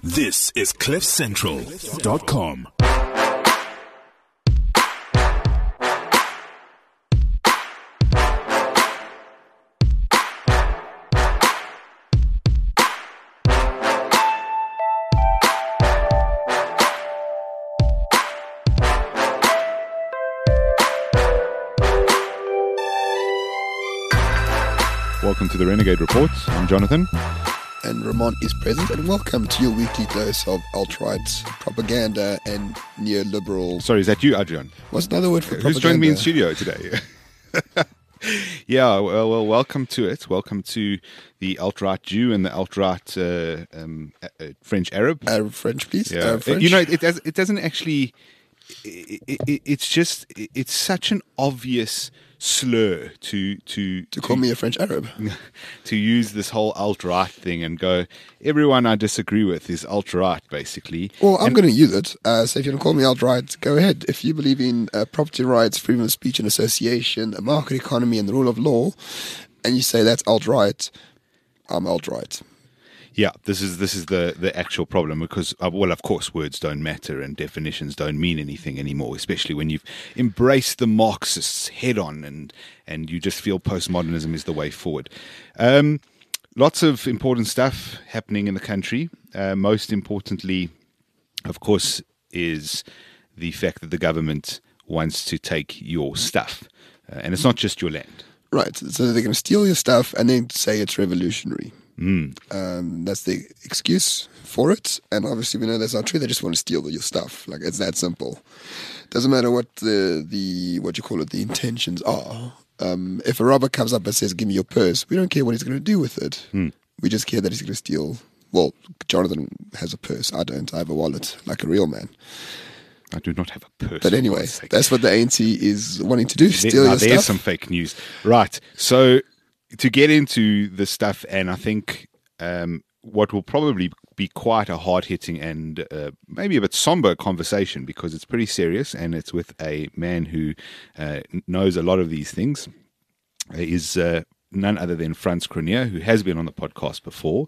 This is CliffCentral.com. Welcome to the Renegade Report. I'm Jonathan. And Ramon is present, and welcome to your weekly dose of alt-right propaganda and neoliberal... Sorry, is that you, Adrian? What's another word for propaganda? Who's joined me in studio today? Yeah, well, welcome to it. Welcome to the alt-right Jew and the alt-right French Arab. Arab French, please. Yeah. Arab French. You know, it doesn't actually... It's such an obvious slur to call me a French Arab, to use this whole alt-right thing and go, everyone I disagree with is alt-right, basically. Well, I'm going to use it. So if you want to call me alt-right, go ahead. If you believe in property rights, freedom of speech and association, a market economy and the rule of law, and you say that's alt-right, I'm alt-right. Yeah, this is the actual problem because, well, of course, words don't matter and definitions don't mean anything anymore, especially when you've embraced the Marxists head on and you just feel postmodernism is the way forward. Lots of important stuff happening in the country. Most importantly, of course, is the fact that the government wants to take your stuff. And it's not just your land. Right, so they're going to steal your stuff and then say it's revolutionary. That's the excuse for it, and obviously we know that's not true. They just want to steal your stuff. Like, it's that simple. Doesn't matter what the intentions are. If a robber comes up and says, "Give me your purse," we don't care what he's going to do with it. We just care that he's going to steal. Well, Jonathan has a purse. I don't. I have a wallet, like a real man. I do not have a purse. But anyway, that's what the ANC is wanting to do: steal your stuff. There's some fake news, right? So, to get into the stuff, and I think what will probably be quite a hard-hitting and maybe a bit somber conversation, because it's pretty serious and it's with a man who knows a lot of these things, is none other than Frans Cronje, who has been on the podcast before.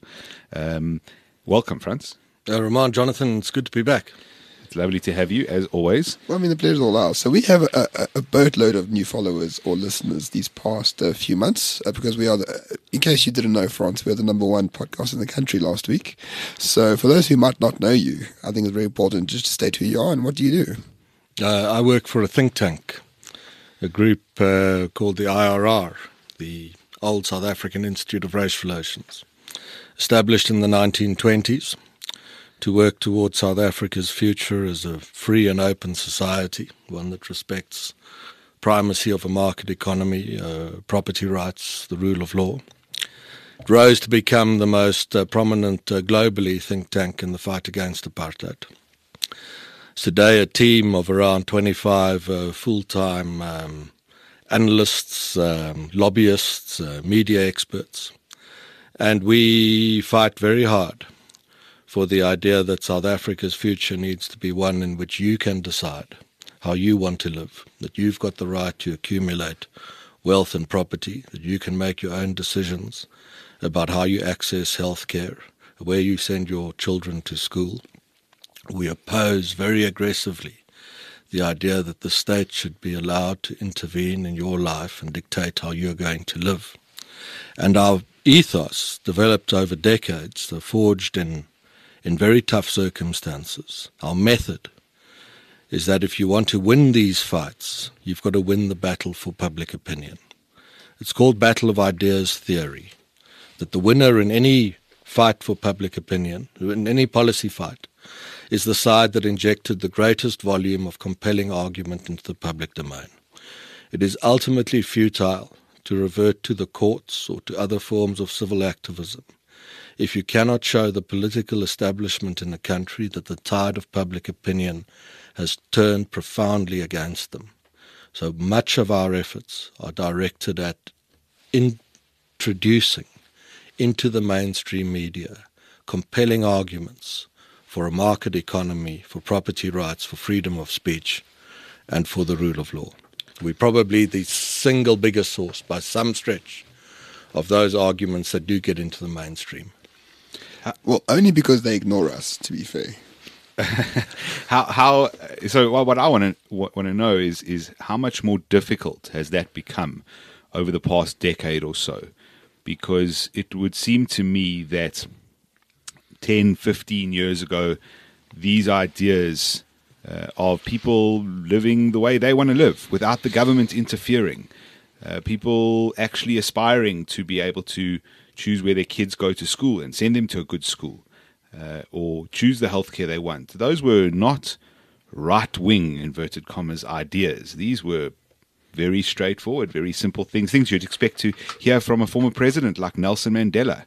Welcome, Frans. Ramon, Jonathan, it's good to be back. It's lovely to have you, as always. Well, I mean, the pleasure's all ours. So we have a boatload of new followers or listeners these past few months because we are, in case you didn't know, France, we are the number one podcast in the country last week. So for those who might not know you, I think it's very important just to state who you are and what do you do. I work for a think tank, a group called the IRR, the Old South African Institute of Racial Relations, established in the 1920s. To work towards South Africa's future as a free and open society, one that respects primacy of a market economy, property rights, the rule of law. It rose to become the most prominent globally think tank in the fight against apartheid. It's today a team of around 25 full-time analysts, lobbyists, media experts, and we fight very hard for the idea that South Africa's future needs to be one in which you can decide how you want to live, that you've got the right to accumulate wealth and property, that you can make your own decisions about how you access health care, where you send your children to school. We oppose very aggressively the idea that the state should be allowed to intervene in your life and dictate how you're going to live. And our ethos, developed over decades, forged in very tough circumstances. Our method is that if you want to win these fights, you've got to win the battle for public opinion. It's called battle of ideas theory, that the winner in any fight for public opinion, in any policy fight, is the side that injected the greatest volume of compelling argument into the public domain. It is ultimately futile to revert to the courts or to other forms of civil activism if you cannot show the political establishment in the country that the tide of public opinion has turned profoundly against them. So much of our efforts are directed at introducing into the mainstream media compelling arguments for a market economy, for property rights, for freedom of speech, and for the rule of law. We're probably the single biggest source, by some stretch, of those arguments that do get into the mainstream. Well, only because they ignore us, to be fair. So what I want to know is how much more difficult has that become over the past decade or so? Because it would seem to me that 10, 15 years ago, these ideas of people living the way they want to live without the government interfering, people actually aspiring to be able to choose where their kids go to school and send them to a good school, or choose the healthcare they want. Those were not right-wing, inverted commas, ideas. These were very straightforward, very simple things you'd expect to hear from a former president like Nelson Mandela.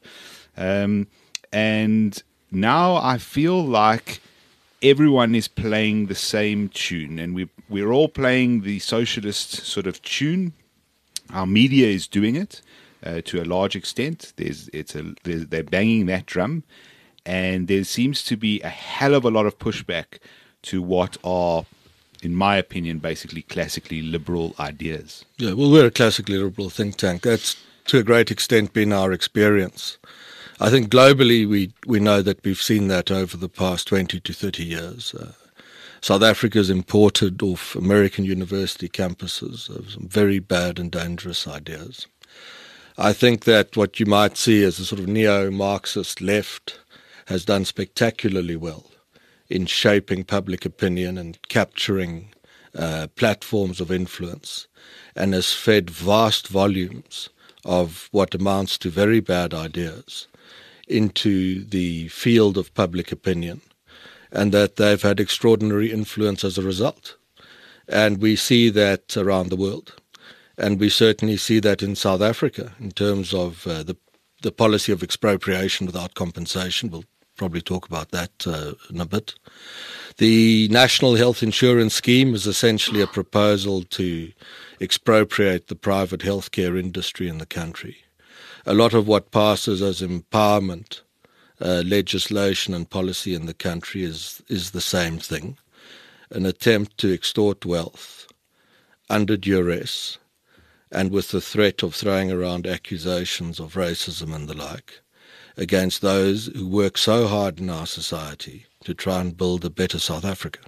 And now I feel like everyone is playing the same tune, and we're all playing the socialist sort of tune. Our media is doing it to a large extent. They're banging that drum, and there seems to be a hell of a lot of pushback to what are, in my opinion, basically classically liberal ideas. Yeah, well, we're a classically liberal think tank. That's to a great extent been our experience. I think globally we know that we've seen that over the past 20 to 30 years. South Africa's imported off American university campuses some very bad and dangerous ideas. I think that what you might see as a sort of neo-Marxist left has done spectacularly well in shaping public opinion and capturing platforms of influence, and has fed vast volumes of what amounts to very bad ideas into the field of public opinion, and that they've had extraordinary influence as a result. And we see that around the world. And we certainly see that in South Africa in terms of the policy of expropriation without compensation. We'll probably talk about that in a bit. The National Health Insurance Scheme is essentially a proposal to expropriate the private healthcare industry in the country. A lot of what passes as empowerment legislation and policy in the country is the same thing, an attempt to extort wealth under duress and with the threat of throwing around accusations of racism and the like against those who work so hard in our society to try and build a better South Africa.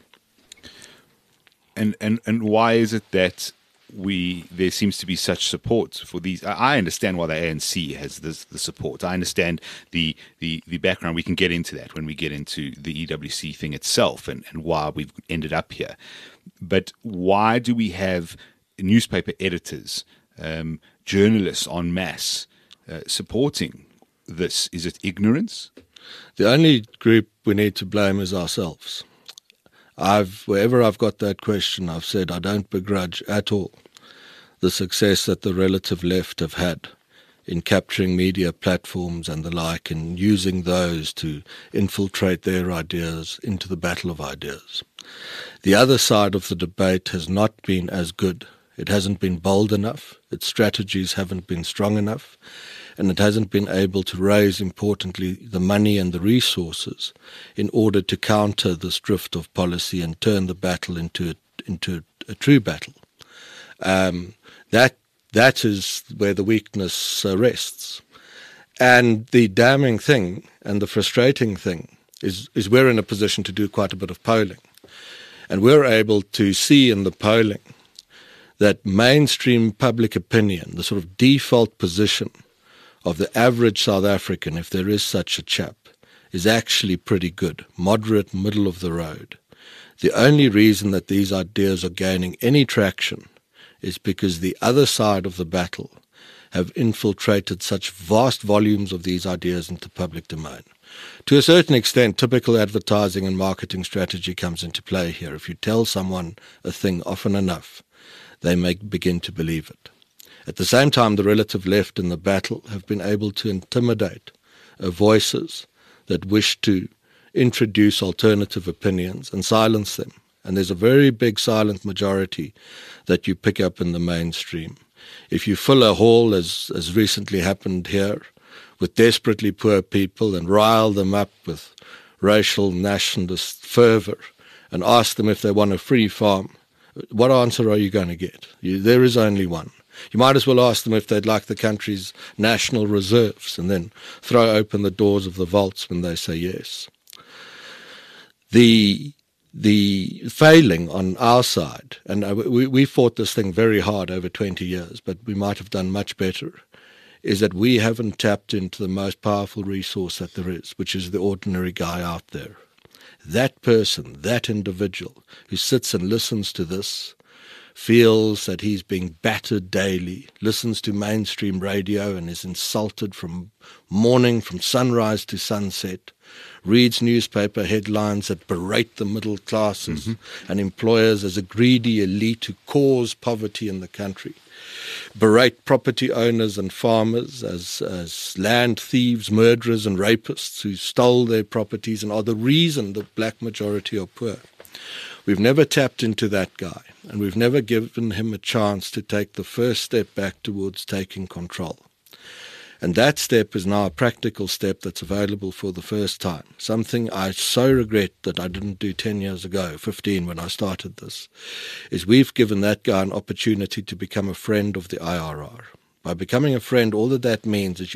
And why is it that there seems to be such support for these? I understand why the ANC has the support. I understand the background. We can get into that when we get into the EWC thing itself and why we've ended up here. But why do we have newspaper editors, journalists en masse supporting this? Is it ignorance? The only group we need to blame is ourselves. Wherever I've got that question, I've said I don't begrudge at all the success that the relative left have had in capturing media platforms and the like and using those to infiltrate their ideas into the battle of ideas. The other side of the debate has not been as good. It hasn't been bold enough, its strategies haven't been strong enough, and it hasn't been able to raise, importantly, the money and the resources in order to counter this drift of policy and turn the battle into a true battle. That is where the weakness rests. And the damning thing and the frustrating thing is we're in a position to do quite a bit of polling. And we're able to see in the polling that mainstream public opinion, the sort of default position of the average South African, if there is such a chap, is actually pretty good, moderate, middle of the road. The only reason that these ideas are gaining any traction is because the other side of the battle have infiltrated such vast volumes of these ideas into public domain. To a certain extent, typical advertising and marketing strategy comes into play here. If you tell someone a thing often enough, they may begin to believe it. At the same time, the relative left in the battle have been able to intimidate voices that wish to introduce alternative opinions and silence them. And there's a very big silent majority that you pick up in the mainstream. If you fill a hall, as recently happened here, with desperately poor people and rile them up with racial nationalist fervour and ask them if they want a free farm, what answer are you going to get? There is only one. You might as well ask them if they'd like the country's national reserves and then throw open the doors of the vaults when they say yes. The failing on our side, and we fought this thing very hard over 20 years, but we might have done much better, is that we haven't tapped into the most powerful resource that there is, which is the ordinary guy out there. That person, that individual who sits and listens to this, feels that he's being battered daily, listens to mainstream radio and is insulted from sunrise to sunset, reads newspaper headlines that berate the middle classes and employers as a greedy elite who cause poverty in the country, berate property owners and farmers as land thieves, murderers and rapists who stole their properties and are the reason the black majority are poor. We've never tapped into that guy, and we've never given him a chance to take the first step back towards taking control. And that step is now a practical step that's available for the first time, something I so regret that I didn't do 10 years ago, 15 when I started this, is we've given that guy an opportunity to become a friend of the IRR. By becoming a friend, all that means is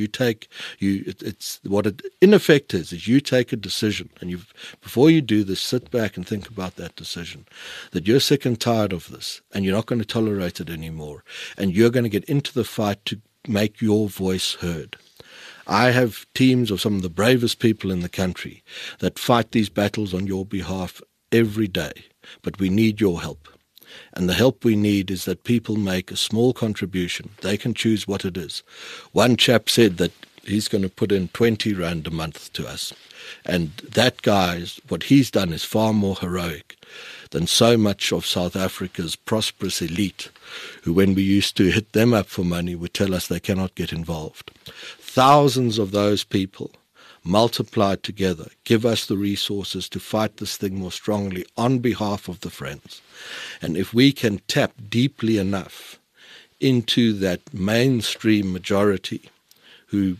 it's what it in effect is you take a decision, and before you do this, sit back and think about that decision, that you're sick and tired of this, and you're not going to tolerate it anymore, and you're going to get into the fight to make your voice heard. I have teams of some of the bravest people in the country that fight these battles on your behalf every day, but we need your help. And the help we need is that people make a small contribution. They can choose what it is. One chap said that he's going to put in 20 rand a month to us. And that guy, what he's done is far more heroic than so much of South Africa's prosperous elite, who when we used to hit them up for money would tell us they cannot get involved. Thousands of those people multiplied together give us the resources to fight this thing more strongly on behalf of the friends. And if we can tap deeply enough into that mainstream majority who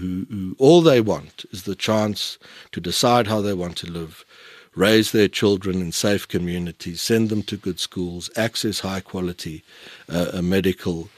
all they want is the chance to decide how they want to live, raise their children in safe communities, send them to good schools, access high-quality medical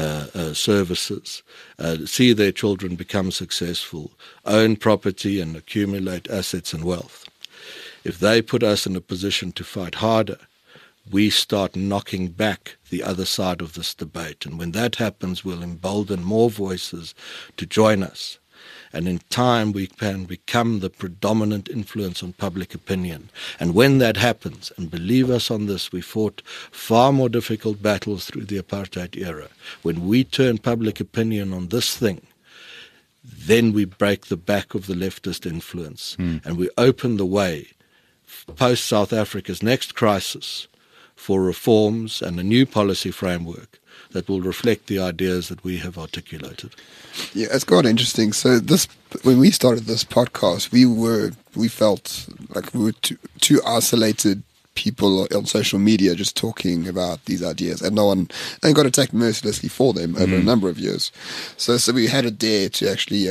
services, see their children become successful, own property and accumulate assets and wealth. If they put us in a position to fight harder, we start knocking back the other side of this debate. And when that happens, we'll embolden more voices to join us. And in time, we can become the predominant influence on public opinion. And when that happens, and believe us on this, we fought far more difficult battles through the apartheid era. When we turn public opinion on this thing, then we break the back of the leftist influence. And we open the way, post-South Africa's next crisis, for reforms and a new policy framework that will reflect the ideas that we have articulated. Yeah, it's quite interesting. So when we started this podcast, we felt like we were two isolated people on social media just talking about these ideas, and and got attacked mercilessly for them over a number of years. So we had a dare to actually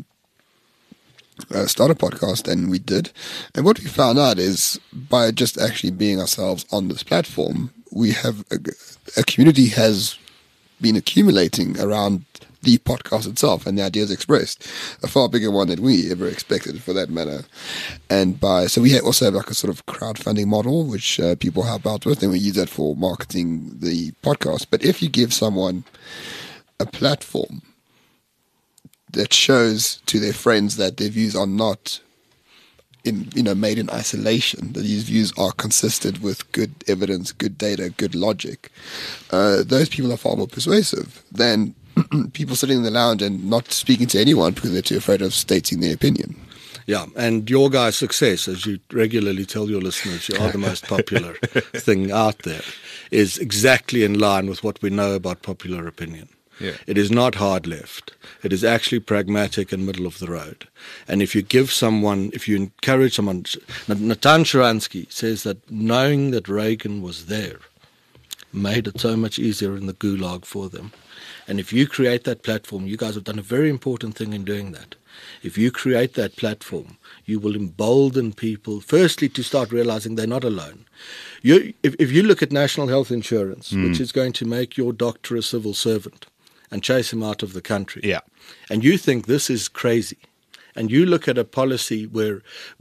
start a podcast, and we did. And what we found out is by just actually being ourselves on this platform, we have a community has been accumulating around the podcast itself and the ideas expressed, a far bigger one than we ever expected, for that matter. And so we also have like a sort of crowdfunding model which people help out with, and we use that for marketing the podcast. But if you give someone a platform that shows to their friends that their views are not made in isolation, that these views are consistent with good evidence, good data, good logic, those people are far more persuasive than people sitting in the lounge and not speaking to anyone because they're too afraid of stating their opinion. Yeah, and your guys' success, as you regularly tell your listeners, you are the most popular thing out there, is exactly in line with what we know about popular opinion. Yeah. It is not hard left. It is actually pragmatic and middle of the road. And if you encourage someone, Natan Sharansky says that knowing that Reagan was there made it so much easier in the gulag for them. And if you create that platform, you guys have done a very important thing in doing that. If you create that platform, you will embolden people, firstly, to start realizing they're not alone. If you look at national health insurance, which is going to make your doctor a civil servant and chase him out of the country, Yeah. and you think this is crazy, and you look at a policy where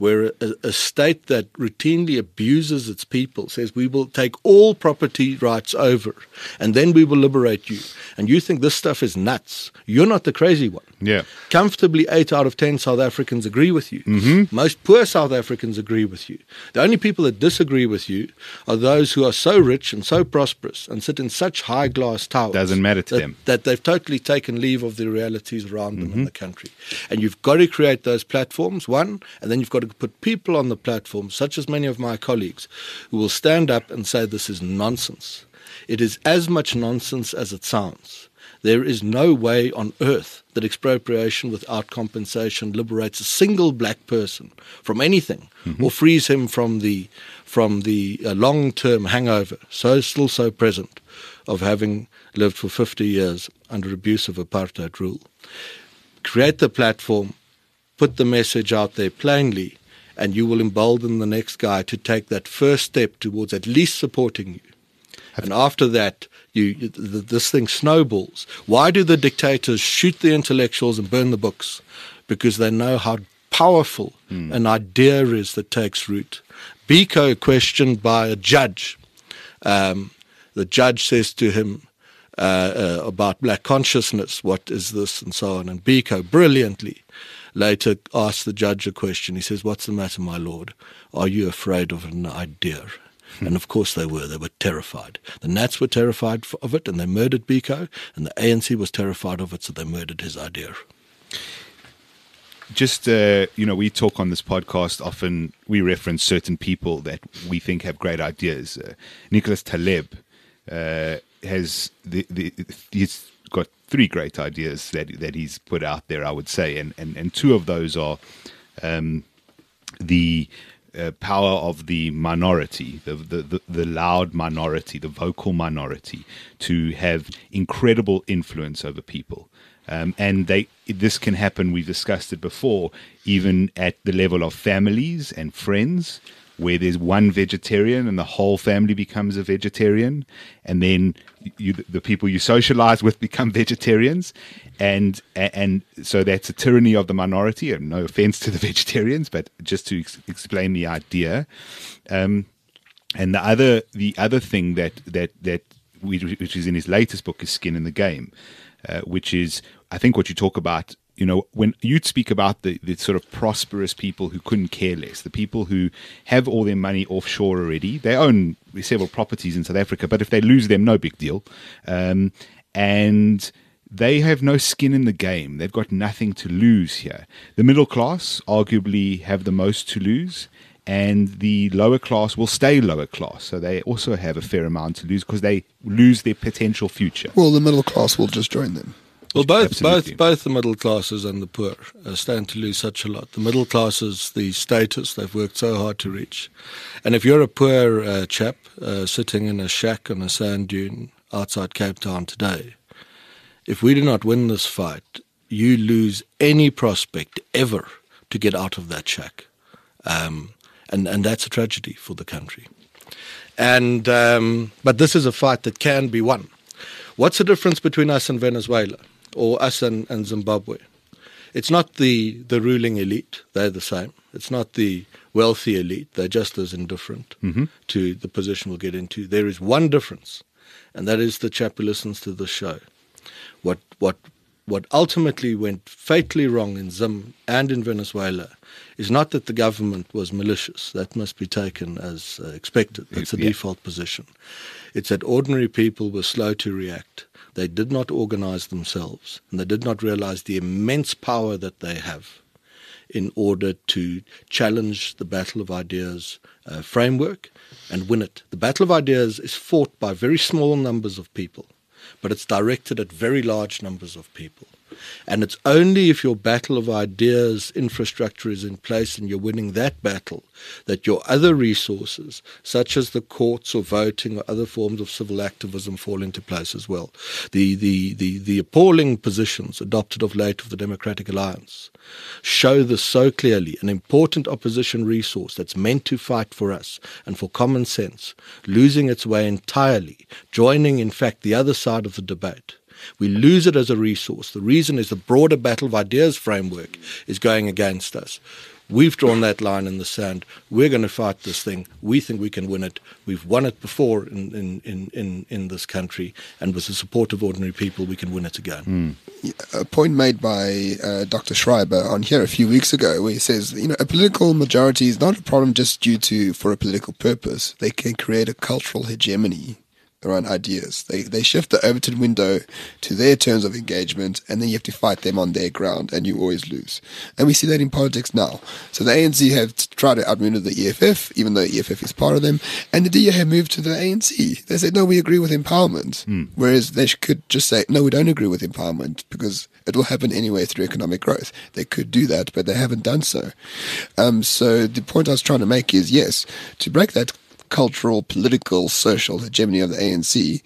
a state that routinely abuses its people says we will take all property rights over and then we will liberate you, and you think this stuff is nuts, you're not the crazy one. Yeah. Comfortably 8 out of 10 South Africans agree with you. Most poor South Africans agree with you. The only people that disagree with you are those who are so rich and so prosperous and sit in such high glass towers. Doesn't matter to them. That they've totally taken leave of the realities around them in the country. And you've got to create those platforms, one, and then you've got to put people on the platform, such as many of my colleagues, who will stand up and say this is nonsense. It is as much nonsense as it sounds. There is no way on earth that expropriation without compensation liberates a single black person from anything or frees him from the long-term hangover, still so present, of having lived for 50 years under abusive apartheid rule. Create the platform, put the message out there plainly, and you will embolden the next guy to take that first step towards at least supporting you. And after that, this thing snowballs. Why do the dictators shoot the intellectuals and burn the books? Because they know how powerful an idea is that takes root. Biko questioned by a judge. The judge says to him about black consciousness, what is this, and so on. And Biko brilliantly later asks the judge a question. He says, what's the matter, my lord? Are you afraid of an idea? And of course they were. They were terrified. The Nats were terrified of it, and they murdered Biko, and the ANC was terrified of it, so they murdered his idea. Just, we talk on this podcast often, we reference certain people that we think have great ideas. Nicholas Taleb has he's got 3 great ideas that he's put out there, I would say, and 2 of those are the power of the minority, the loud minority, the vocal minority, to have incredible influence over people. And this can happen, we've discussed it before, even at the level of families and friends, where there's one vegetarian and the whole family becomes a vegetarian, and then the people you socialize with become vegetarians, and so that's a tyranny of the minority. And no offense to the vegetarians, but just to explain the idea. And the other thing which is in his latest book is Skin in the Game, which is, I think, what you talk about. When you'd speak about the sort of prosperous people who couldn't care less, the people who have all their money offshore already, they own several properties in South Africa, but if they lose them, no big deal. And they have no skin in the game. They've got nothing to lose here. The middle class arguably have the most to lose, and the lower class will stay lower class. So they also have a fair amount to lose because they lose their potential future. Well, the middle class will just join them. Well, both Absolutely. the middle classes and the poor stand to lose such a lot. The middle classes, the status they've worked so hard to reach. And if you're a poor chap sitting in a shack on a sand dune outside Cape Town today, if we do not win this fight, you lose any prospect ever to get out of that shack. And that's a tragedy for the country. And but this is a fight that can be won. What's the difference between us and Venezuela? Or us and Zimbabwe? It's not the ruling elite. They're the same. It's not the wealthy elite. They're just as indifferent to the position we'll get into. There is one difference, and that is the chap who listens to the show. What ultimately went fatally wrong in Zim and in Venezuela is not that the government was malicious. That must be taken as expected. That's the default position. It's that ordinary people were slow to react. They did not organize themselves, and they did not realize the immense power that they have in order to challenge the battle of ideas framework and win it. The battle of ideas is fought by very small numbers of people, but it's directed at very large numbers of people. And it's only if your battle of ideas infrastructure is in place and you're winning that battle that your other resources, such as the courts or voting or other forms of civil activism, fall into place as well. The appalling positions adopted of late of the Democratic Alliance show this so clearly. An important opposition resource that's meant to fight for us and for common sense, losing its way entirely, joining, in fact, the other side of the debate. We lose it as a resource. The reason is the broader battle of ideas framework is going against us. We've drawn that line in the sand. We're going to fight this thing. We think we can win it. We've won it before in this country, and with the support of ordinary people, we can win it again. A point made by Dr. Schreiber on here a few weeks ago, where he says, a political majority is not a problem just for a political purpose. They can create a cultural hegemony around ideas. They shift the Overton window to their terms of engagement, and then you have to fight them on their ground, and you always lose. And we see that in politics now. So the ANC have tried to outmaneuver the EFF, even though EFF is part of them, and the DA have moved to the ANC. They said, no, we agree with empowerment. Whereas they could just say, no, we don't agree with empowerment, because it will happen anyway through economic growth. They could do that, but they haven't done so. So the point I was trying to make is, yes, to break that cultural, political, social hegemony of the ANC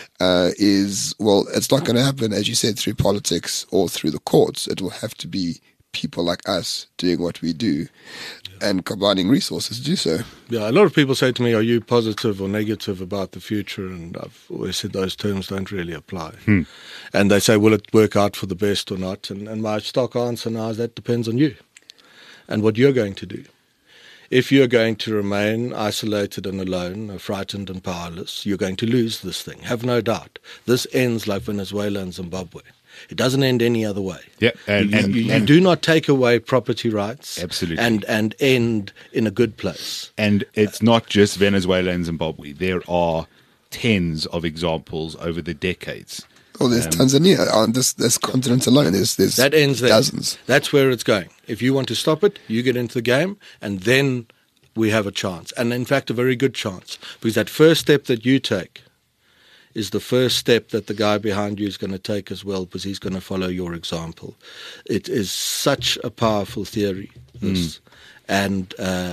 it's not going to happen, as you said, through politics or through the courts. It will have to be people like us doing what we do and combining resources to do so. Yeah, a lot of people say to me, are you positive or negative about the future? And I've always said those terms don't really apply. And they say, will it work out for the best or not? And my stock answer now is that depends on you and what you're going to do. If you're going to remain isolated and alone, frightened and powerless, you're going to lose this thing. Have no doubt. This ends like Venezuela and Zimbabwe. It doesn't end any other way. Yeah, you do not take away property rights. Absolutely. And end in a good place. And it's not just Venezuela and Zimbabwe. There are tens of examples over the decades. Oh, there's Tanzania on this continent alone. There's that ends there. Dozens. That's where it's going. If you want to stop it, you get into the game, and then we have a chance. And in fact, a very good chance. Because that first step that you take is the first step that the guy behind you is going to take as well, because he's going to follow your example. It is such a powerful theory, this. And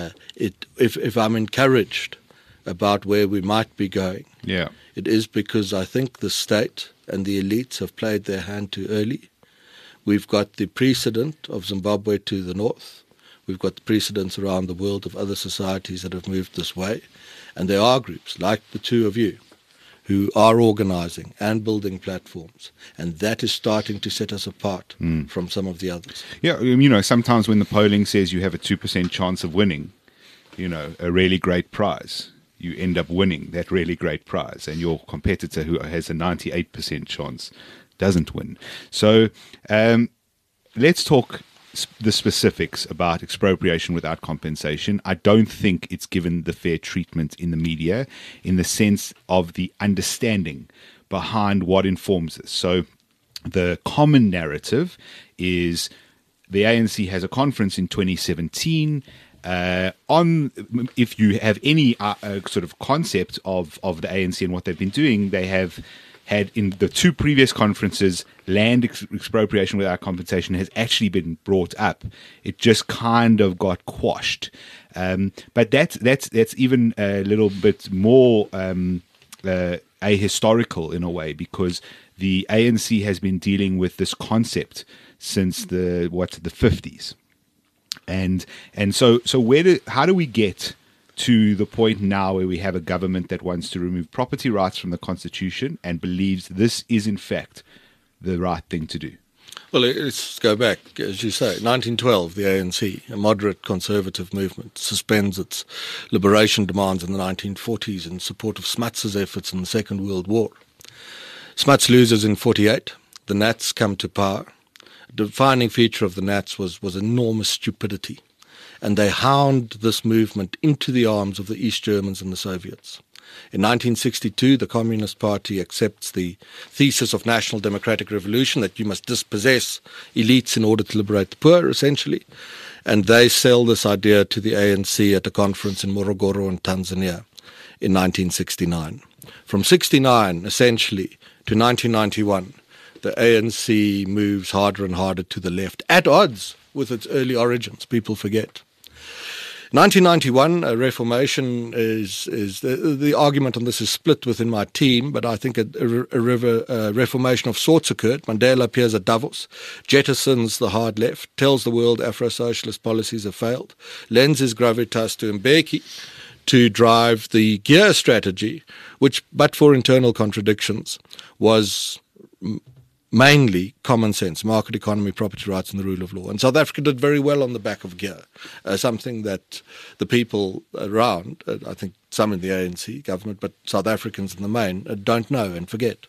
if I'm encouraged about where we might be going, it is because I think the state and the elites have played their hand too early. We've got the precedent of Zimbabwe to the north. We've got the precedents around the world of other societies that have moved this way. And there are groups like the two of you who are organizing and building platforms. And that is starting to set us apart from some of the others. Yeah, sometimes when the polling says you have a 2% chance of winning, a really great prize, you end up winning that really great prize, and your competitor who has a 98% chance doesn't win. So let's talk the specifics about expropriation without compensation. I don't think it's given the fair treatment in the media in the sense of the understanding behind what informs this. So the common narrative is the ANC has a conference in 2017 if you have any sort of concept of the ANC and what they've been doing, they have had in the two previous conferences, land expropriation without compensation has actually been brought up. It just kind of got quashed. But that's even a little bit more ahistorical in a way, because the ANC has been dealing with this concept since the 50s. And so how do we get to the point now where we have a government that wants to remove property rights from the Constitution and believes this is in fact the right thing to do? Well, let's go back, as you say, 1912, the ANC, a moderate conservative movement, suspends its liberation demands in the 1940s in support of Smuts's efforts in the Second World War. Smuts loses in 48. The Nats come to power. The defining feature of the Nats was enormous stupidity, and they hound this movement into the arms of the East Germans and the Soviets. In 1962, the Communist Party accepts the thesis of national democratic revolution, that you must dispossess elites in order to liberate the poor, essentially, and they sell this idea to the ANC at a conference in Morogoro in Tanzania in 1969. From 69, essentially, to 1991, the ANC moves harder and harder to the left, at odds with its early origins. People forget. 1991, reformation is the argument on this is split within my team, but I think a reformation of sorts occurred. Mandela appears at Davos, jettisons the hard left, tells the world Afro-socialist policies have failed, lends his gravitas to Mbeki to drive the gear strategy, which, but for internal contradictions, was mainly common sense, market economy, property rights, and the rule of law. And South Africa did very well on the back of gear, something that the people around, I think some in the ANC government, but South Africans in the main, don't know and forget.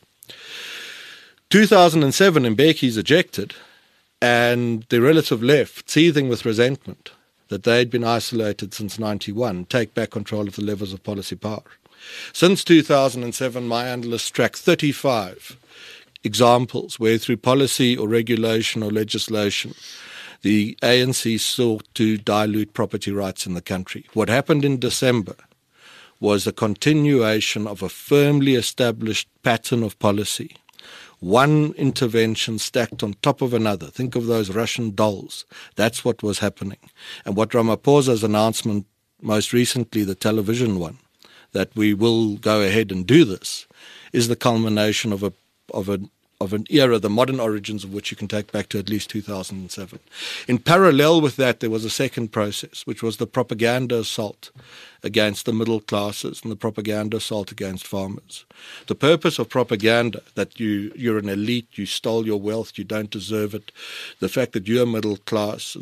2007, Mbeki is ejected, and the relative left, seething with resentment that they'd been isolated since 91, take back control of the levers of policy power. Since 2007, my analysts track 35 examples where through policy or regulation or legislation the ANC sought to dilute property rights in the country. What happened in December was a continuation of a firmly established pattern of policy. One intervention stacked on top of another. Think of those Russian dolls. That's what was happening. And what Ramaphosa's announcement, most recently the television one, that we will go ahead and do this, is the culmination of an era, the modern origins of which you can take back to at least 2007. In parallel with that, there was a second process, which was the propaganda assault against the middle classes and the propaganda assault against farmers. The purpose of propaganda, that you're an elite, you stole your wealth, you don't deserve it, the fact that you're middle class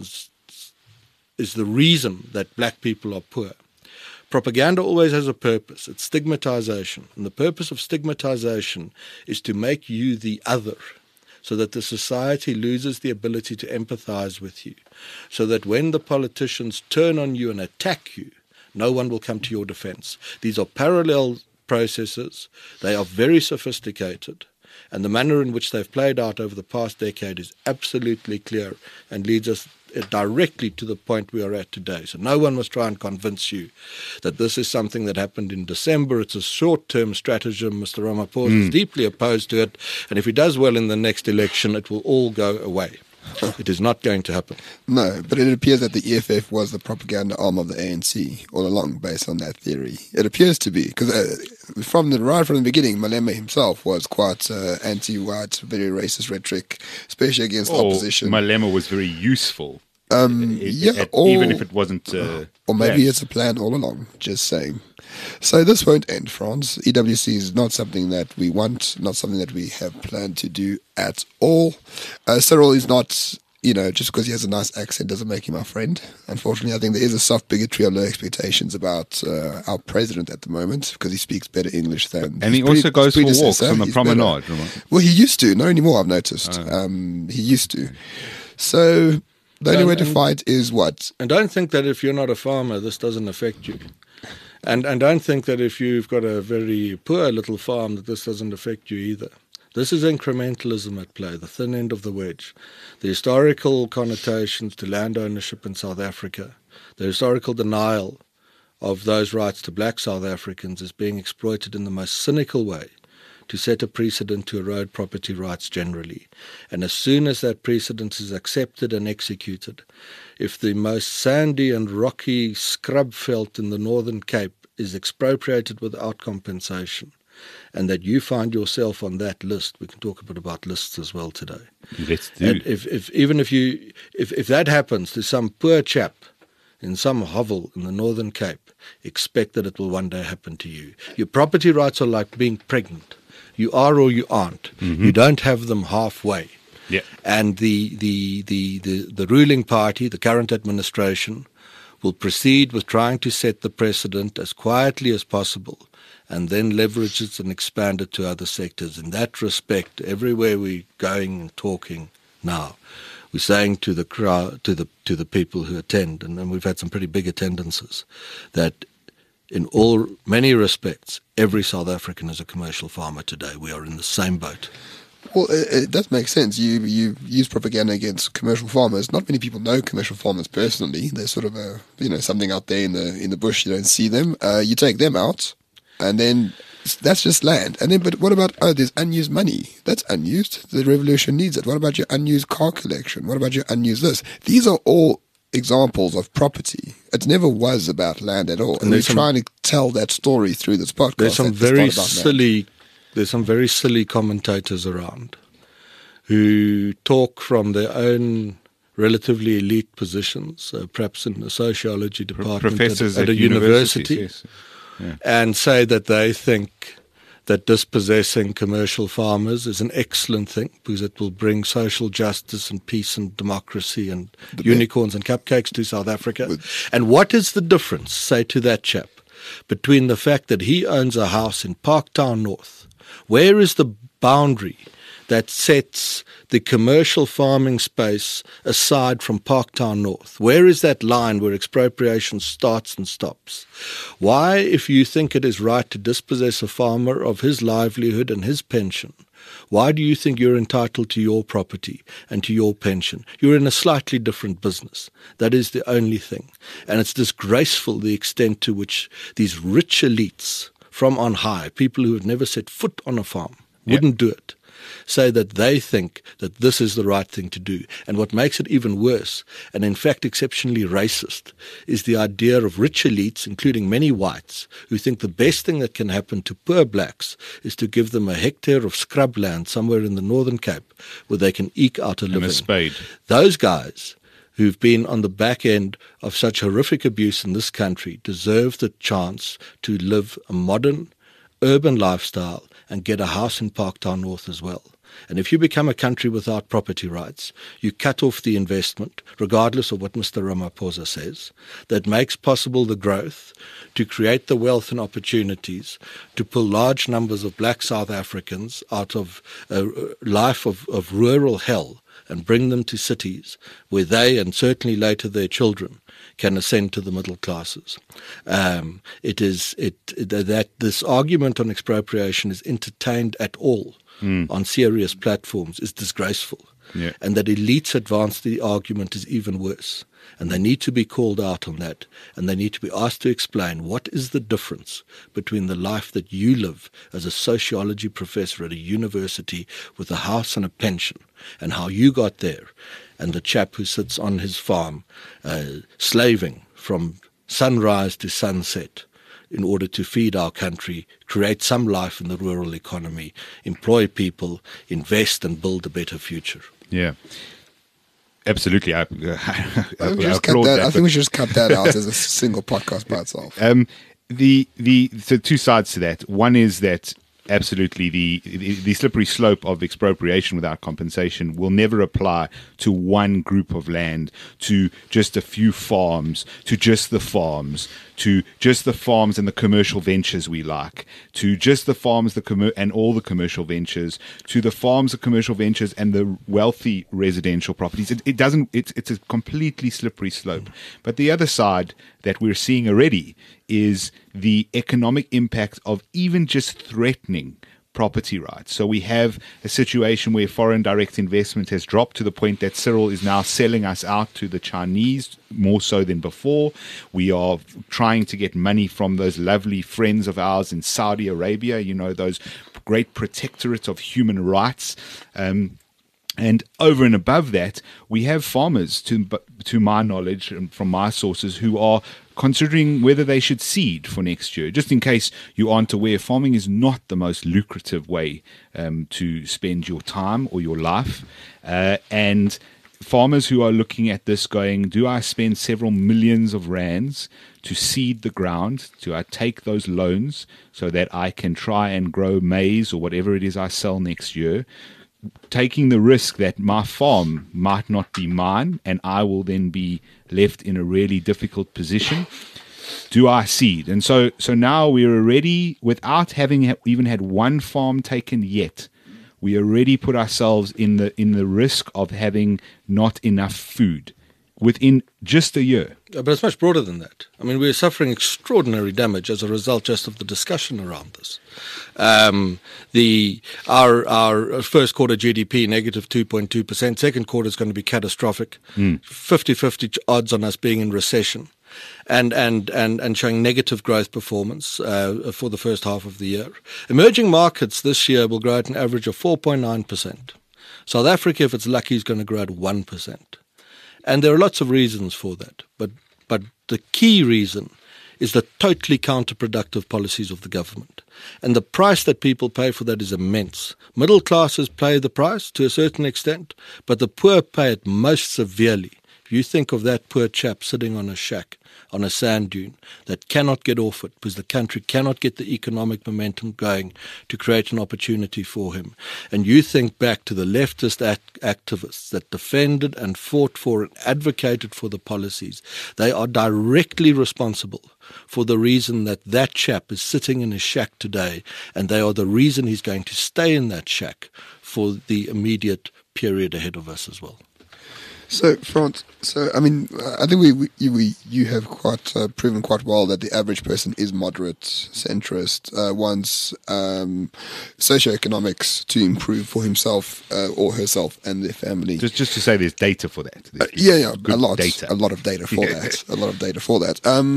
is the reason that black people are poor. Propaganda always has a purpose. It's stigmatization. And the purpose of stigmatization is to make you the other, so that the society loses the ability to empathize with you, so that when the politicians turn on you and attack you, no one will come to your defense. These are parallel processes. They are very sophisticated. And the manner in which they've played out over the past decade is absolutely clear and leads us directly to the point we are at today. So no one must try and convince you that this is something that happened in December. It's a short-term stratagem. Mr. Ramaphosa is deeply opposed to it. And if he does well in the next election, it will all go away. It is not going to happen. No, but it appears that the EFF was the propaganda arm of the ANC all along, based on that theory. It appears to be, because right from the beginning, Malema himself was quite anti-white, very racist rhetoric, especially against opposition. Malema was very useful. Even if it wasn't. Or maybe it's a plan all along, just saying. So this won't end, Frans. EWC is not something that we want, not something that we have planned to do at all. Cyril is not, just because he has a nice accent doesn't make him our friend. Unfortunately, I think there is a soft bigotry of low expectations about our president at the moment, because he speaks better English than... And he also goes for walks on the promenade. Well, he used to. Not anymore, I've noticed. He used to. So the only way to fight is what? And don't think that if you're not a farmer, this doesn't affect you. And don't think that if you've got a very poor little farm that this doesn't affect you either. This is incrementalism at play, the thin end of the wedge. The historical connotations to land ownership in South Africa, the historical denial of those rights to black South Africans is being exploited in the most cynical way to set a precedent to erode property rights generally. And as soon as that precedent is accepted and executed, if the most sandy and rocky scrub veld in the Northern Cape is expropriated without compensation, and that you find yourself on that list, we can talk a bit about lists as well today. Let's do. And if that happens to some poor chap in some hovel in the Northern Cape, expect that it will one day happen to you. Your property rights are like being pregnant. You are or you aren't. Mm-hmm. You don't have them halfway. Yeah. And the ruling party, the current administration, will proceed with trying to set the precedent as quietly as possible, and then leverage it and expand it to other sectors. In that respect, everywhere we're going and talking now, we're saying to the crowd, to the people who attend, and we've had some pretty big attendances, that in many respects, every South African is a commercial farmer today. We are in the same boat. Well, it does make sense. You use propaganda against commercial farmers. Not many people know commercial farmers personally. They're sort of something out there in the bush. You don't see them. You take them out, and then That's just land. And then, but what about, there's unused money. That's unused. The revolution needs it. What about your unused car collection? What about your unused this? These are all examples of property. It never was about land at all. And we're trying to tell that story through this podcast. There's some very silly commentators around who talk from their own relatively elite positions, perhaps in the sociology department at a university, yes. Yeah. And say that they think that dispossessing commercial farmers is an excellent thing because it will bring social justice and peace and democracy and unicorns and cupcakes to South Africa. And what is the difference, say to that chap, between the fact that he owns a house in Parktown North? Where is the boundary that sets the commercial farming space aside from Parktown North? Where is that line where expropriation starts and stops? Why, if you think it is right to dispossess a farmer of his livelihood and his pension, why do you think you're entitled to your property and to your pension? You're in a slightly different business. That is the only thing. And it's disgraceful the extent to which these rich elites from on high, people who have never set foot on a farm, wouldn't do it, say that they think that this is the right thing to do. And what makes it even worse, and in fact exceptionally racist, is the idea of rich elites, including many whites, who think the best thing that can happen to poor blacks is to give them a hectare of scrubland somewhere in the Northern Cape where they can eke out a living. And a spade. Those guys who've been on the back end of such horrific abuse in this country deserve the chance to live a modern, urban lifestyle and get a house in Parktown North as well. And if you become a country without property rights, you cut off the investment, regardless of what Mr. Ramaphosa says, that makes possible the growth, to create the wealth and opportunities, to pull large numbers of black South Africans out of a life of rural hell and bring them to cities where they, and certainly later their children, can ascend to the middle classes. That this argument on expropriation is entertained at all on serious platforms is disgraceful. Yeah. And that elites advance the argument is even worse. And they need to be called out on that. And they need to be asked to explain what is the difference between the life that you live as a sociology professor at a university with a house and a pension, and how you got there, and the chap who sits on his farm slaving from sunrise to sunset in order to feed our country, create some life in the rural economy, employ people, invest and build a better future. Yeah. Absolutely. I think we should just cut that out as a single podcast by itself. So two sides to that. One is that absolutely the slippery slope of expropriation without compensation will never apply to one group of land, to just a few farms, to just the farms, to just the farms and the commercial ventures we like, to just the farms and all the commercial ventures, to the farms, the commercial ventures and the wealthy residential properties. It's a completely slippery slope. But the other side that we're seeing already is the economic impact of even just threatening property rights. So we have a situation where foreign direct investment has dropped to the point that Cyril is now selling us out to the Chinese more so than before. We are trying to get money from those lovely friends of ours in Saudi Arabia, those great protectorates of human rights. And over and above that, we have farmers, to my knowledge and from my sources, who are considering whether they should seed for next year. Just in case you aren't aware, farming is not the most lucrative way to spend your time or your life. And farmers who are looking at this going, do I spend several millions of rands to seed the ground? Do I take those loans so that I can try and grow maize or whatever it is I sell next year? Taking the risk that my farm might not be mine and I will then be left in a really difficult position. Do I seed? And so now we're already, without having even had one farm taken yet, we already put ourselves in the risk of having not enough food within just a year. But it's much broader than that. I mean, we're suffering extraordinary damage as a result just of the discussion around this. Our first quarter GDP, negative 2.2%. Second quarter is going to be catastrophic. 50-50 odds on us being in recession. and showing negative growth performance for the first half of the year. Emerging markets this year will grow at an average of 4.9%. South Africa, if it's lucky, is going to grow at 1%. And there are lots of reasons for that. But the key reason is the totally counterproductive policies of the government. And the price that people pay for that is immense. Middle classes pay the price to a certain extent, but the poor pay it most severely. If you think of that poor chap sitting on a shack, on a sand dune, that cannot get off it because the country cannot get the economic momentum going to create an opportunity for him. And you think back to the leftist activists that defended and fought for and advocated for the policies. They are directly responsible for the reason that that chap is sitting in his shack today, and they are the reason he's going to stay in that shack for the immediate period ahead of us as well. So, Frans, I mean, I think you have quite proven quite well that the average person is moderate, centrist, wants socioeconomics to improve for himself or herself and their family. Just to say, there's data for that. A lot of data for that.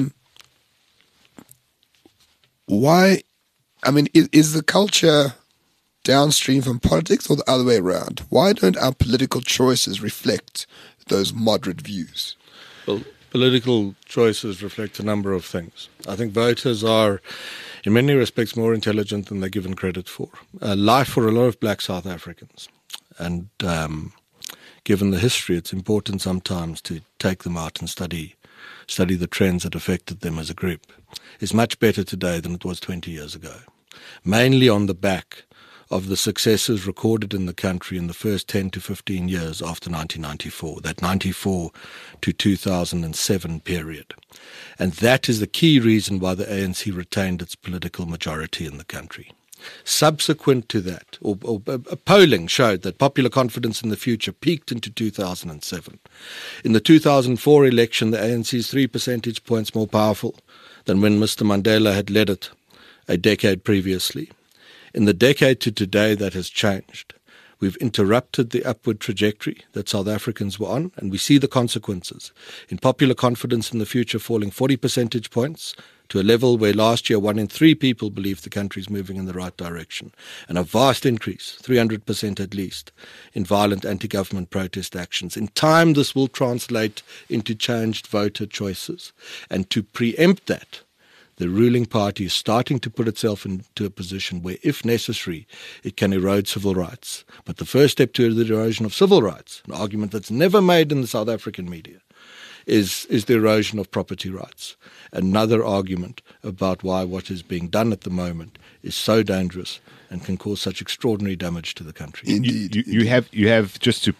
Why? I mean, is the culture downstream from politics or the other way around? Why don't our political choices reflect those moderate views? Well, political choices reflect a number of things. I think voters are, in many respects, more intelligent than they're given credit for. Life for a lot of black South Africans. And given the history, it's important sometimes to take them out and study the trends that affected them as a group. It's much better today than it was 20 years ago, mainly on the back of the successes recorded in the country in the first 10 to 15 years after 1994, that 94 to 2007 period. And that is the key reason why the ANC retained its political majority in the country. Subsequent to that, polling showed that popular confidence in the future peaked into 2007. In the 2004 election, the ANC is 3 percentage points more powerful than when Mr. Mandela had led it a decade previously. In the decade to today, that has changed. We've interrupted the upward trajectory that South Africans were on, and we see the consequences. In popular confidence in the future falling 40 percentage points to a level where last year 1 in 3 people believed the country is moving in the right direction, and a vast increase, 300% at least, in violent anti-government protest actions. In time, this will translate into changed voter choices. And to preempt that, the ruling party is starting to put itself into a position where, if necessary, it can erode civil rights. But the first step to the erosion of civil rights, an argument that's never made in the South African media, is the erosion of property rights. Another argument about why what is being done at the moment is so dangerous and can cause such extraordinary damage to the country. Indeed. You have just to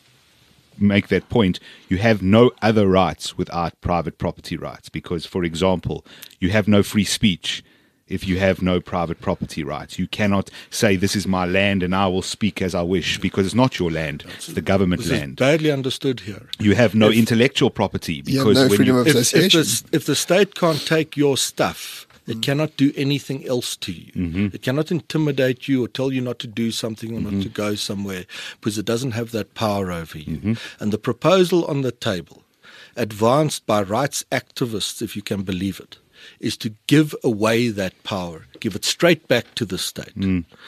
make that point, you have no other rights without private property rights, because, for example, you have no free speech if you have no private property rights. You cannot say, this is my land and I will speak as I wish, because it's not your land, it's the government This land. is badly understood here. You have no intellectual property, because no when freedom of association. If the state can't take your stuff, it cannot do anything else to you. Mm-hmm. It cannot intimidate you or tell you not to do something or not to go somewhere, because it doesn't have that power over you. And the proposal on the table, advanced by rights activists, if you can believe it, is to give away that power, give it straight back to the state.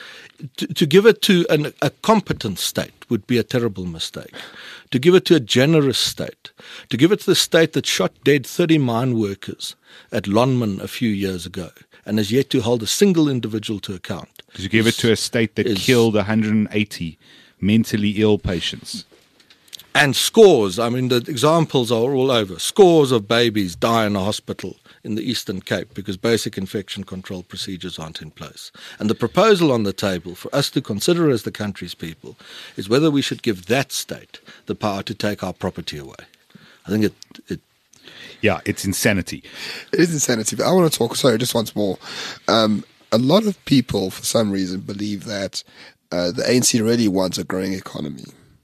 To give it to a competent state would be a terrible mistake. To give it to a generous state, to give it to the state that shot dead 30 mine workers at Lonmin a few years ago and has yet to hold a single individual to account. to give it to a state that killed 180 mentally ill patients. And scores, I mean, the examples are all over. Scores of babies die in a hospital in the Eastern Cape because basic infection control procedures aren't in place. And the proposal on the table for us to consider as the country's people is whether we should give that state the power to take our property away. I think Yeah, it's insanity. It is insanity. But I want to talk, sorry, just once more. A lot of people, for some reason, believe that the ANC really wants a growing economy.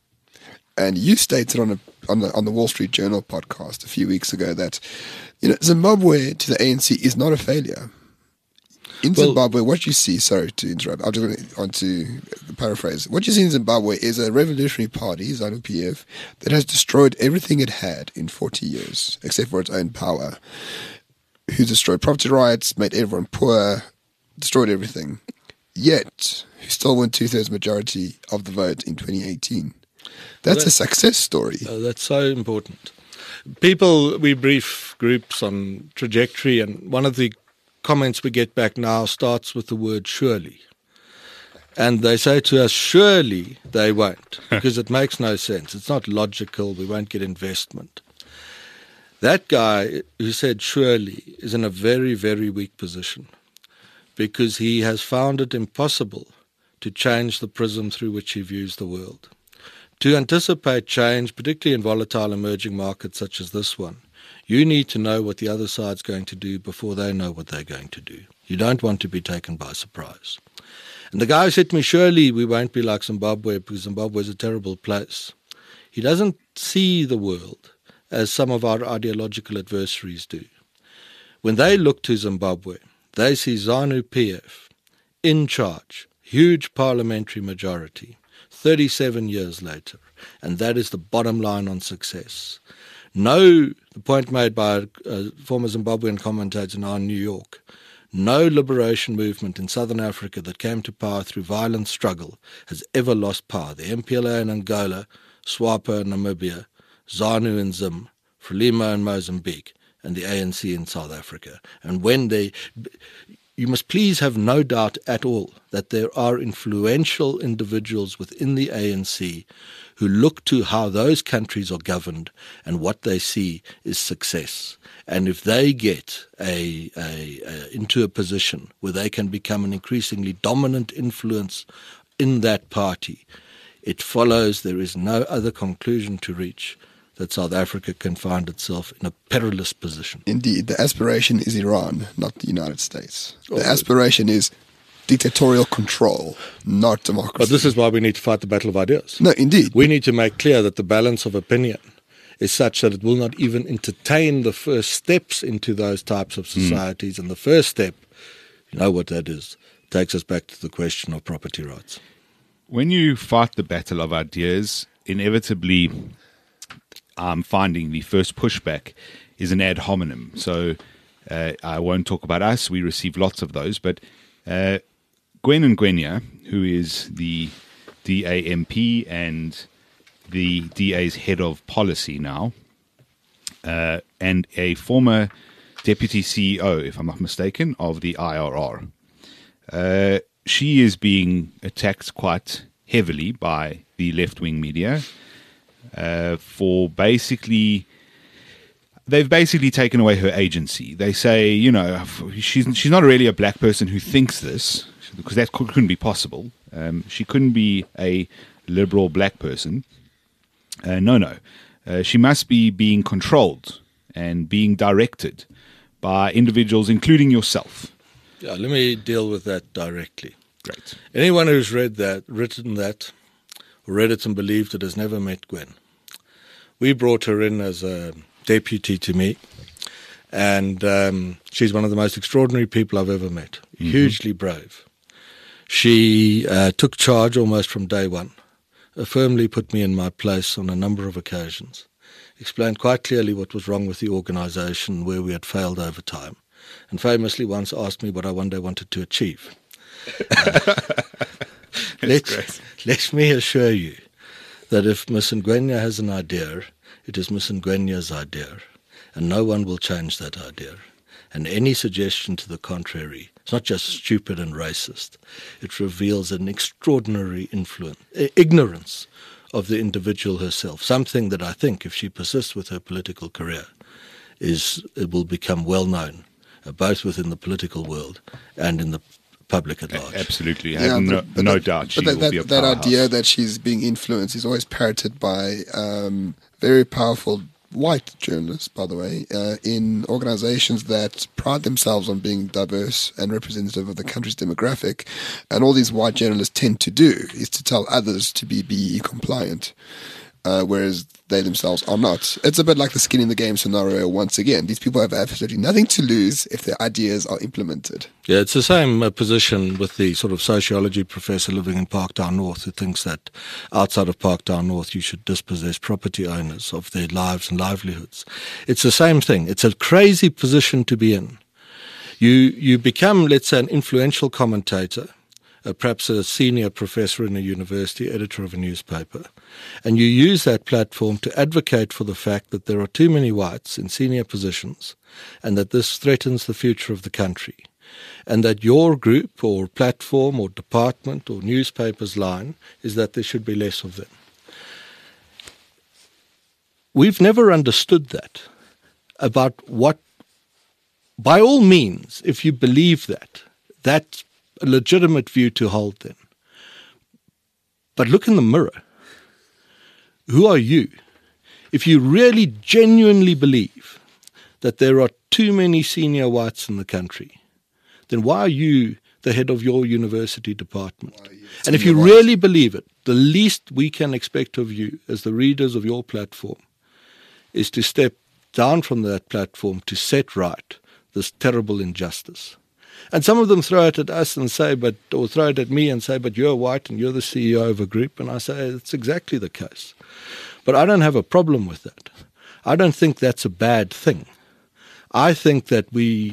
And you stated on the Wall Street Journal podcast a few weeks ago that Zimbabwe to the ANC is not a failure. In Zimbabwe, what you see, sorry to interrupt, I'm just going on to paraphrase. What you see in Zimbabwe is a revolutionary party, ZANU-PF, that has destroyed everything it had in 40 years, except for its own power, who destroyed property rights, made everyone poor, destroyed everything, yet who still won 2/3 majority of the vote in 2018. That's a success story. That's so important. We brief groups on trajectory, and one of the comments we get back now starts with the word surely. And they say to us, surely they won't, because it makes no sense. It's not logical. We won't get investment. That guy who said surely is in a very, very weak position, because he has found it impossible to change the prism through which he views the world. To anticipate change, particularly in volatile emerging markets such as this one, you need to know what the other side's going to do before they know what they're going to do. You don't want to be taken by surprise. And the guy said to me, surely we won't be like Zimbabwe, because Zimbabwe is a terrible place. He doesn't see the world as some of our ideological adversaries do. When they look to Zimbabwe, they see ZANU-PF in charge, huge parliamentary majority, 37 years later, and that is the bottom line on success. No, the point made by a former Zimbabwean commentator now in New York, no liberation movement in southern Africa that came to power through violent struggle has ever lost power. The MPLA in Angola, SWAPO in Namibia, ZANU in Zim, FRELIMO in Mozambique, and the ANC in South Africa. And when you must please have no doubt at all that there are influential individuals within the ANC who look to how those countries are governed, and what they see is success. And if they get into a position where they can become an increasingly dominant influence in that party, it follows there is no other conclusion to reach that South Africa can find itself in a perilous position. Indeed, the aspiration is Iran, not the United States. The aspiration is dictatorial control, not democracy. But this is why we need to fight the battle of ideas. No, indeed. We need to make clear that the balance of opinion is such that it will not even entertain the first steps into those types of societies. And the first step, you know what that is, takes us back to the question of property rights. When you fight the battle of ideas, inevitably finding the first pushback is an ad hominem. So I won't talk about us. We receive lots of those. But Gwen Ngwenya, who is the DA MP and the DA's head of policy now, and a former deputy CEO, if I'm not mistaken, of the IRR, she is being attacked quite heavily by the left-wing media for they've basically taken away her agency. They say, she's not really a black person who thinks this, because that couldn't be possible. She couldn't be a liberal black person. No. She must be being controlled and being directed by individuals, including yourself. Yeah, let me deal with that directly. Great. Anyone who's read that, written that, or read it and believed it has never met Gwen. We brought her in as a deputy to me, and she's one of the most extraordinary people I've ever met. Mm-hmm. Hugely brave. She took charge almost from day one, firmly put me in my place on a number of occasions, explained quite clearly what was wrong with the organisation, where we had failed over time, and famously once asked me what I one day wanted to achieve. Let me assure you that if Miss Ngwenya has an idea, it is Miss Ngwenya's idea, and no one will change that idea. And any suggestion to the contrary, it's not just stupid and racist. It reveals an extraordinary ignorance of the individual herself, something that I think, if she persists with her political career, it will become well known, both within the political world and in the public at large. Absolutely. I have no doubt she will be a powerhouse. That idea that she's being influenced is always parroted by very powerful white journalists, by the way, in organizations that pride themselves on being diverse and representative of the country's demographic. And all these white journalists tend to do is to tell others to be BEE compliant. whereas they themselves are not. It's a bit like the skin in the game scenario once again. These people have absolutely nothing to lose if their ideas are implemented. Yeah, it's the same position with the sort of sociology professor living in Parktown North who thinks that outside of Parktown North you should dispossess property owners of their lives and livelihoods. It's the same thing. It's a crazy position to be in. You become, let's say, an influential commentator, perhaps a senior professor in a university, editor of a newspaper, and you use that platform to advocate for the fact that there are too many whites in senior positions and that this threatens the future of the country, and that your group or platform or department or newspaper's line is that there should be less of them. We've never understood that about what, by all means, if you believe that, that's a legitimate view to hold then. But look in the mirror. Who are you? If you really genuinely believe that there are too many senior whites in the country, then why are you the head of your university department? And if you really believe it, the least we can expect of you as the readers of your platform is to step down from that platform to set right this terrible injustice. And some of them throw it at us and say, or throw it at me and say, but you're white and you're the CEO of a group. And I say, it's exactly the case. But I don't have a problem with that. I don't think that's a bad thing. I think that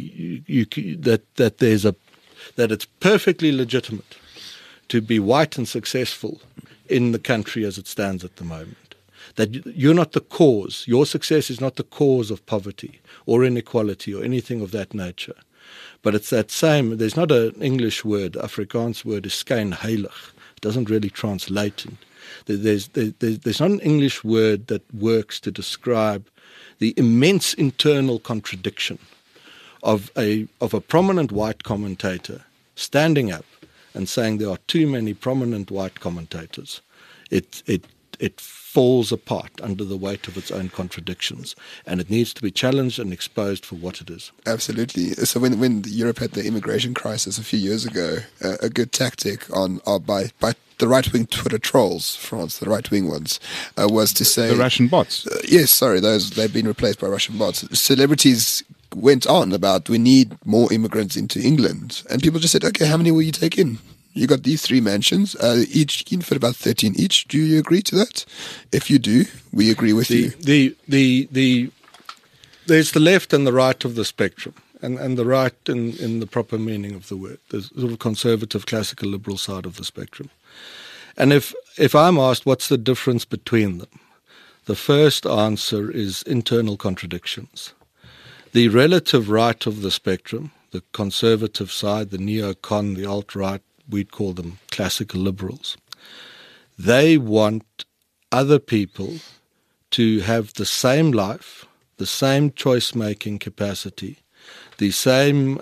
that it's perfectly legitimate to be white and successful in the country as it stands at the moment. That you're not the cause. Your success is not the cause of poverty or inequality or anything of that nature. But it's that same, there's not an English word, the Afrikaans word is skynheilig. It doesn't really translate. There's not an English word that works to describe the immense internal contradiction of a prominent white commentator standing up and saying there are too many prominent white commentators. It falls apart under the weight of its own contradictions, and it needs to be challenged and exposed for what it is. Absolutely. So when Europe had the immigration crisis a few years ago, a good tactic by the right-wing Twitter trolls, France, the right-wing ones, was to say... The Russian bots. Yes, sorry, they've been replaced by Russian bots. Celebrities went on about we need more immigrants into England, and people just said, okay, how many will you take in? You got these 3 mansions, each can fit about 13 each. Do you agree to that? If you do, we agree with you. There's the left and the right of the spectrum, and the right in the proper meaning of the word. There's sort of conservative, classical, liberal side of the spectrum. And if I'm asked what's the difference between them, the first answer is internal contradictions. The relative right of the spectrum, the conservative side, the neocon, the alt-right, we'd call them classical liberals. They want other people to have the same life, the same choice-making capacity, the same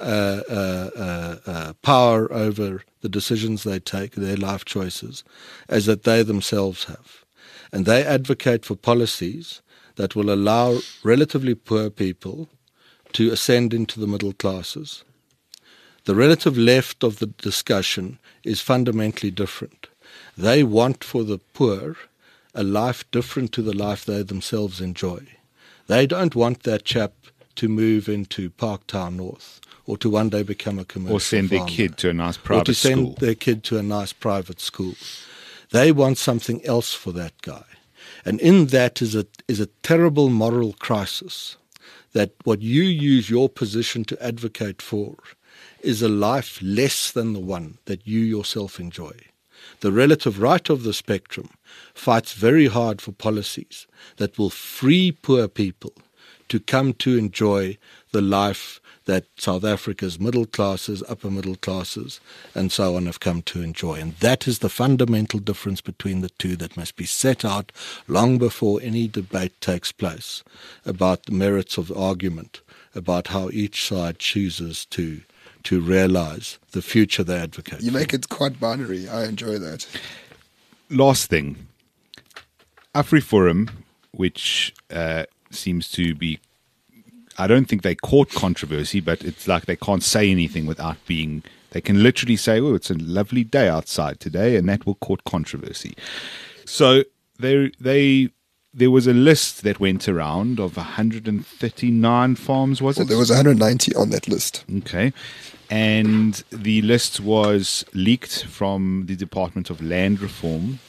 power over the decisions they take, their life choices, as that they themselves have. And they advocate for policies that will allow relatively poor people to ascend into the middle classes. The relative left of the discussion is fundamentally different. They want for the poor a life different to the life they themselves enjoy. They don't want that chap to move into Parktown North or to one day become a commercial Or send their farmer, kid to a nice private or to send school. their kid to a nice private school. They want something else for that guy. And in that is a terrible moral crisis, that what you use your position to advocate for is a life less than the one that you yourself enjoy. The relative right of the spectrum fights very hard for policies that will free poor people to come to enjoy the life that South Africa's middle classes, upper middle classes, and so on have come to enjoy. And that is the fundamental difference between the two that must be set out long before any debate takes place about the merits of the argument, about how each side chooses to realize the future they advocate. You make it quite binary. I enjoy that. Last thing, AfriForum, which seems to be, I don't think they court controversy, but it's like they can't say anything without being, they can literally say, oh, it's a lovely day outside today, and that will court controversy. So they there was a list that went around of 139 farms, was Well, it? there was 190 on that list. Okay. And the list was leaked from the Department of Land Reform.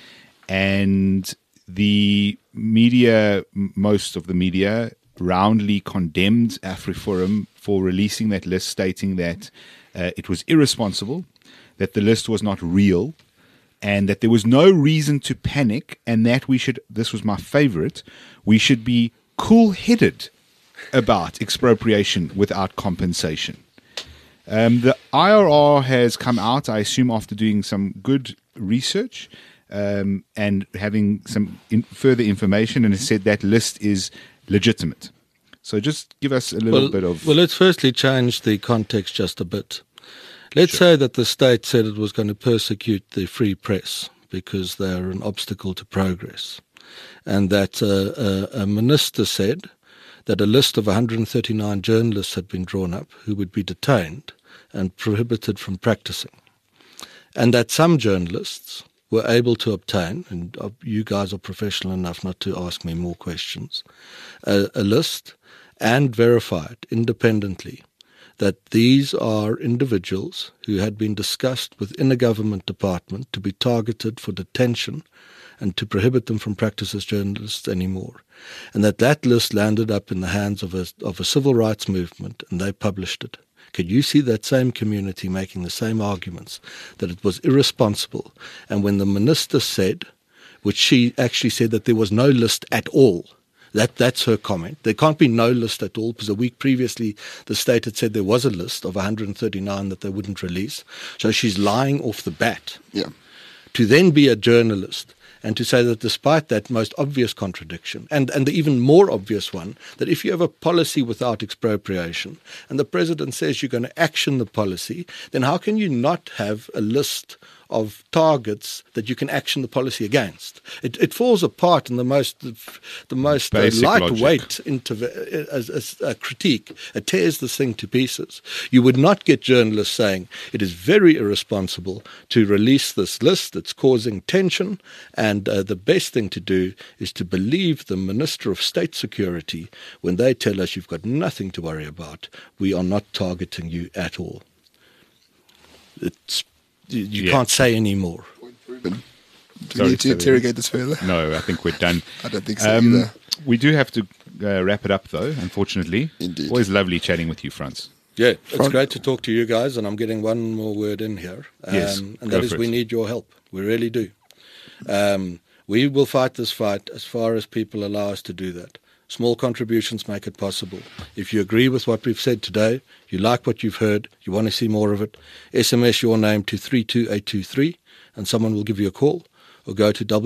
And the media, most of the media, roundly condemned AfriForum for releasing that list, stating that it was irresponsible, that the list was not real, and that there was no reason to panic, and that we should, this was my favorite, we should be cool-headed about expropriation without compensation. The IRR has come out, I assume, after doing some good research and having some further information, and has said that list is legitimate. So just give us a little bit of... Well, let's firstly change the context just a bit. Let's say that the state said it was going to persecute the free press because they are an obstacle to progress, and that a minister said that a list of 139 journalists had been drawn up who would be detained and prohibited from practicing, and that some journalists were able to obtain, and you guys are professional enough not to ask me more questions, a list and verified independently that these are individuals who had been discussed within a government department to be targeted for detention and to prohibit them from practice as journalists anymore. And that list landed up in the hands of a civil rights movement, and they published it. Could you see that same community making the same arguments, that it was irresponsible? And when the minister said, which she actually said that there was no list at all, that's her comment. There can't be no list at all, because a week previously the state had said there was a list of 139 that they wouldn't release. So she's lying off the bat. Yeah. To then be a journalist and to say that despite that most obvious contradiction, and the even more obvious one, that if you have a policy without expropriation and the president says you're going to action the policy, then how can you not have a list of targets that you can action the policy against? It falls apart in the most lightweight as a critique. It tears this thing to pieces. You would not get journalists saying it is very irresponsible to release this list. It's causing tension, and the best thing to do is to believe the Minister of State Security when they tell us you've got nothing to worry about. We are not targeting you at all. You can't say any more. Point proven. Do Sorry, we need to sorry. interrogate this further? No, I think we're done. I don't think so either. We do have to wrap it up, though, unfortunately. Indeed. Always lovely chatting with you, Franz. Yeah, it's great to talk to you guys, and I'm getting one more word in here. Yes, and go that is for we it. need your help. We really do. We will fight this fight as far as people allow us to do that. Small contributions make it possible. If you agree with what we've said today, you like what you've heard, you want to see more of it, SMS your name to 32823 and someone will give you a call, or go to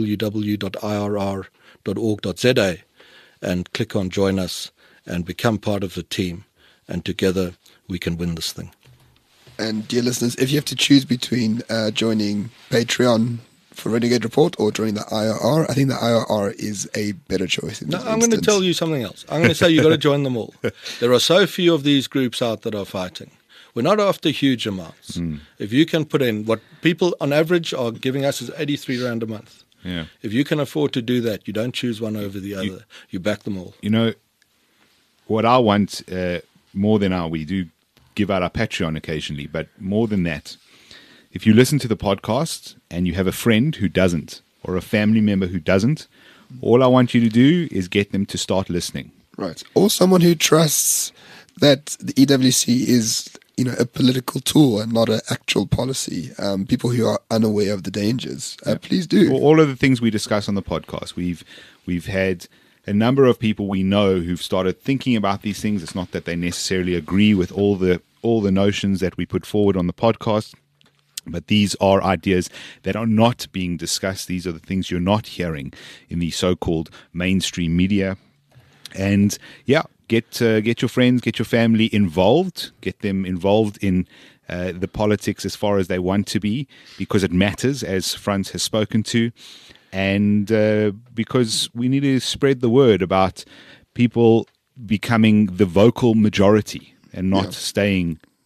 www.irr.org.za and click on Join Us and become part of the team, and together we can win this thing. And dear listeners, if you have to choose between joining Patreon for Renegade Report or joining the IRR, I think the IRR is a better choice. No, I'm going to tell you something else. I'm going to say you've got to join them all. There are so few of these groups out that are fighting. We're not after huge amounts. If you can put in what people on average are giving us is 83 Rand a month. Yeah. If you can afford to do that, you don't choose one over the other. You back them all. You know, what I want more than we do give out our Patreon occasionally, but more than that, if you listen to the podcast and you have a friend who doesn't, or a family member who doesn't, all I want you to do is get them to start listening. Right. Or someone who trusts that the EWC is, a political tool and not an actual policy. People who are unaware of the dangers, please do. All of the things we discuss on the podcast, we've had a number of people we know who've started thinking about these things. It's not that they necessarily agree with all the notions that we put forward on the podcast, but these are ideas that are not being discussed. These are the things you're not hearing in the so-called mainstream media. And yeah, get your friends, get your family involved, get them involved in the politics as far as they want to be, because it matters, as Franz has spoken to, and because we need to spread the word about people becoming the vocal majority and not staying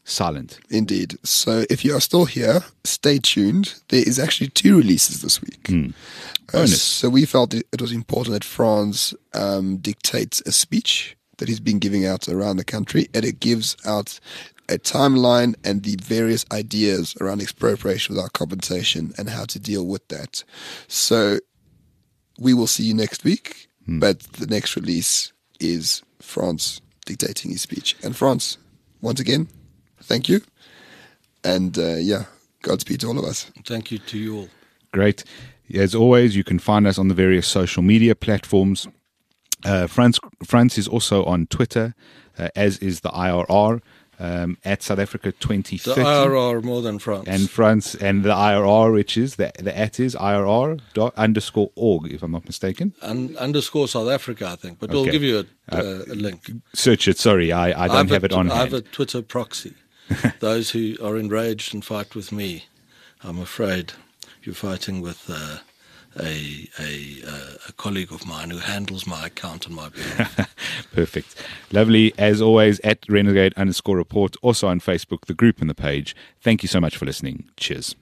silent. Indeed. So if you are still here, stay tuned. There is actually 2 releases this week. Bonus. So we felt it was important that Frans dictates a speech that he's been giving out around the country, and it gives out a timeline and the various ideas around expropriation without compensation and how to deal with that. So we will see you next week, but the next release is Frans dictating his speech. And Frans, once again, thank you. And Godspeed to all of us. Thank you to you all. Great. As always, you can find us on the various social media platforms. Frans is also on Twitter, as is the IRR. At South Africa 2030. The IRR more than France. And France and the IRR, which is the at is IRR._org, if I'm not mistaken. Underscore South Africa, I think, but we'll give you a link. Search it. Sorry, I don't have it on hand. I have a Twitter proxy. Those who are enraged and fight with me, I'm afraid you're fighting with a colleague of mine who handles my account on my behalf. Perfect. Lovely. As always, at Renegade_report, also on Facebook, the group and the page. Thank you so much for listening. Cheers.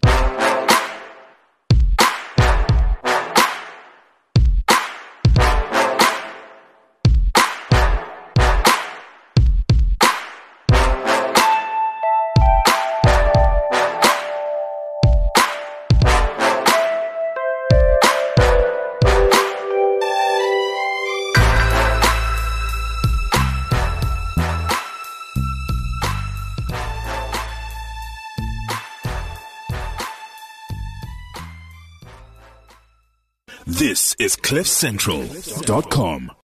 This is CliffCentral.com.